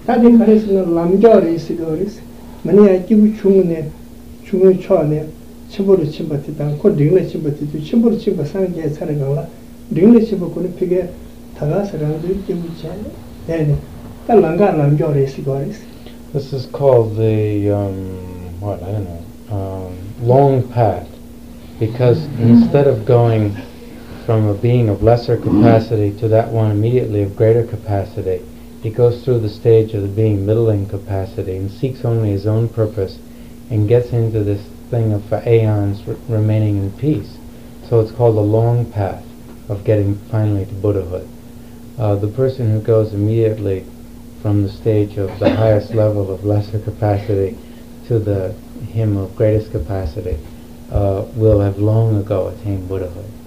다들 가르치는 남자를 있으고리스 만약에 기부 중에 처음에 침보를 침받다 그 링을 침받도 침보를 침받 사는 게 사는 거라 링을 침받고는 피게 다가서라도 기부지 네 딸랑가 남자를 있으고리스. This is called the what, I don't know, long path, because instead of going from a being of lesser capacity to that one immediately of greater capacity, he goes through the stage of the being middling capacity and seeks only his own purpose and gets into this thing of for aeons remaining in peace. So it's called the long path of getting finally to Buddhahood. The person who goes immediately from the stage of the highest level of lesser capacity to the him of greatest capacity will have long ago attained Buddhahood.